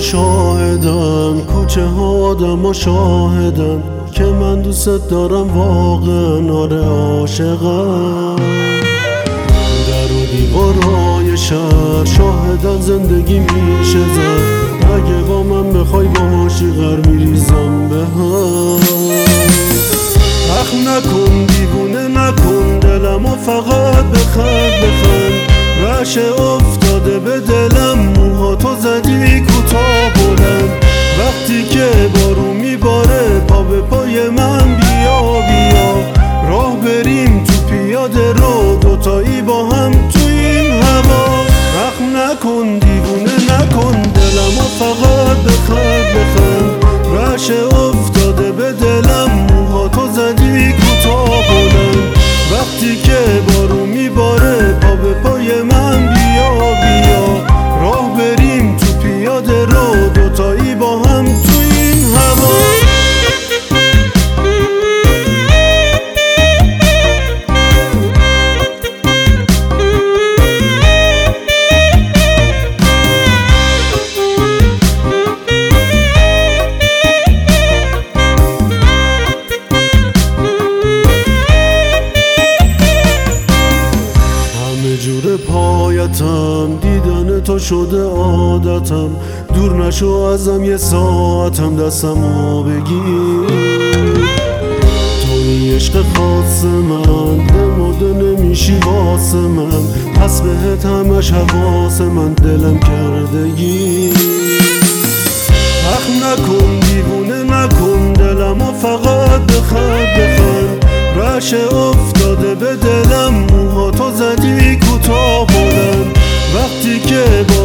شاهدن، کوچه ها آدم شاهدن که من دوست دارم واقعا، آره عاشقم. در و دیوارای شهر شاهدن زندگی میشه زد، اگه با من بخوای باشی غر میریزم به هم. اخ نکن دیوونه نکن دلمو، فقط بخند رش افتاده به دلم، موها تو زدی کوتاه بلند. وقتی که بارون میباره پا به پای من، بیا راه بریم تو پیاده رو، دوتایی با هم تو این هوا. اخ نکن دیوونه نکن دلمو، فقط بخند رش افتاده به دلم، موها تو زدی کوتاه بلند. وقتی که بارون میباره پا به پای من، بیا راه بریم تو پیاده رو، دوتایی با هم تو این هوا. جور پایتم، دیدن تو شده عادتم، دور نشو ازم یه ساعتم، دستمو بگیر. توی عشق خاص من، دماده نمیشی واسه من، پس بهت همش حواس من دلم کردگی. اخ نکن دیوونه نکن دلمو، فقط بخند رش افتاده به دلم، موها تو زدی کوتاه بلند. وقتی که